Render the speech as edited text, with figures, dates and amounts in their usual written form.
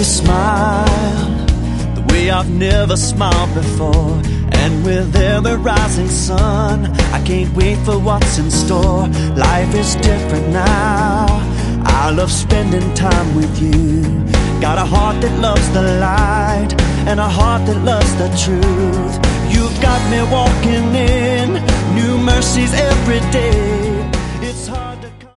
you smile the way I've never smiled before. And with every rising sun, I can't wait for what's in store. Life is different now, I love spending time with you. Got a heart that loves the light and a heart that loves the truth. You've got me walking in new mercies every day.